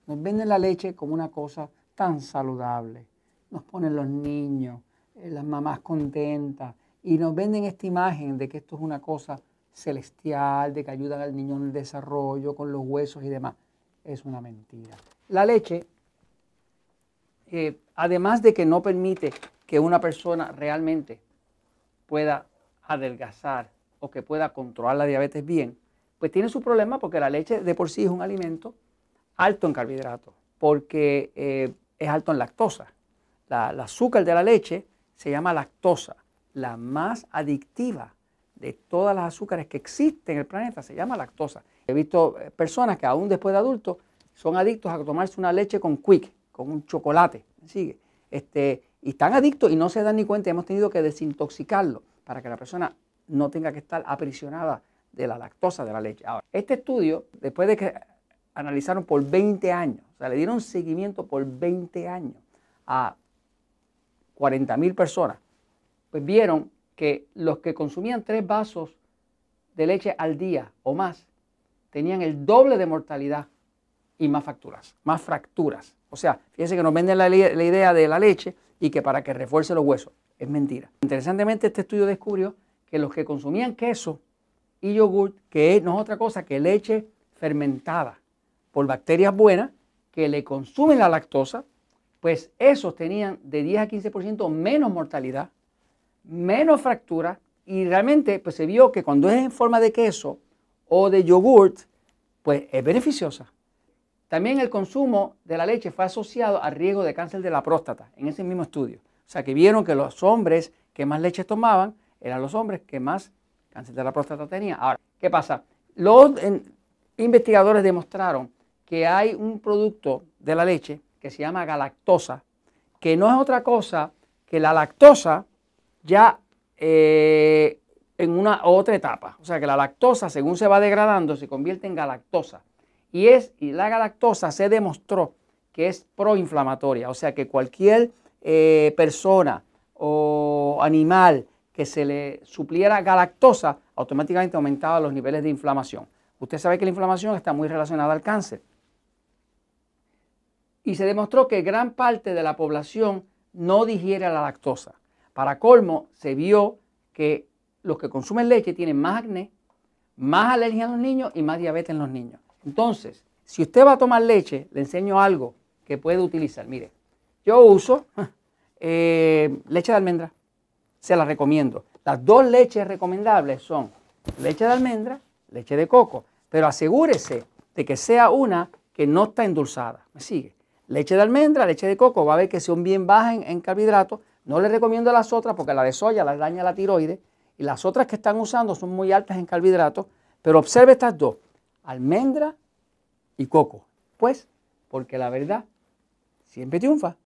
Nos venden la leche como una cosa tan saludable. Nos ponen los niños, las mamás contentas y nos venden esta imagen de que esto es una cosa celestial, de que ayudan al niño en el desarrollo, con los huesos y demás. Es una mentira. La leche, además de que no permite que una persona realmente pueda adelgazar o que pueda controlar la diabetes bien, pues tiene su problema porque la leche de por sí es un alimento alto en carbohidratos, porque es alto en lactosa. El azúcar de la leche se llama lactosa, la más adictiva de todas las azúcares que existen en el planeta, se llama lactosa. He visto personas que aún después de adultos son adictos a tomarse una leche con Quick, con un chocolate, ¿me sigue? Y están adictos y no se dan ni cuenta, hemos tenido que desintoxicarlo para que la persona no tenga que estar aprisionada de la lactosa de la leche. Ahora, este estudio, después de que analizaron por 20 años, o sea, le dieron seguimiento por 20 años a 40.000 personas, pues vieron que los que consumían 3 vasos de leche al día o más tenían el doble de mortalidad y más fracturas. O sea, fíjense que nos venden la idea de la leche y que para que refuerce los huesos. Es mentira. Interesantemente, este estudio descubrió que los que consumían queso y yogur, que no es otra cosa que leche fermentada por bacterias buenas que le consumen la lactosa, pues esos tenían de 10 a 15% menos mortalidad, menos fracturas, y realmente pues se vio que cuando es en forma de queso o de yogurt, pues es beneficiosa. También el consumo de la leche fue asociado al riesgo de cáncer de la próstata en ese mismo estudio. O sea que vieron que los hombres que más leche tomaban eran los hombres que más cáncer de la próstata tenían. Ahora, ¿qué pasa? Los investigadores demostraron que hay un producto de la leche que se llama galactosa, que no es otra cosa que la lactosa ya en una otra etapa. O sea que la lactosa, según se va degradando, se convierte en galactosa. Y la galactosa se demostró que es proinflamatoria. O sea que cualquier persona o animal que se le supliera galactosa, automáticamente aumentaba los niveles de inflamación. Usted sabe que la inflamación está muy relacionada al cáncer. Y se demostró que gran parte de la población no digiere la lactosa. Para colmo, se vio que los que consumen leche tienen más acné, más alergia en los niños y más diabetes en los niños. Entonces, si usted va a tomar leche, le enseño algo que puede utilizar. Mire, yo uso leche de almendra, se la recomiendo. Las 2 leches recomendables son leche de almendra, leche de coco, pero asegúrese de que sea una que no está endulzada. ¿Me sigue? Leche de almendra, leche de coco, va a ver que son bien bajas en carbohidratos. No le recomiendo las otras porque la de soya la daña la tiroides y las otras que están usando son muy altas en carbohidratos, pero observe estas 2, almendra y coco. Pues, porque la verdad siempre triunfa.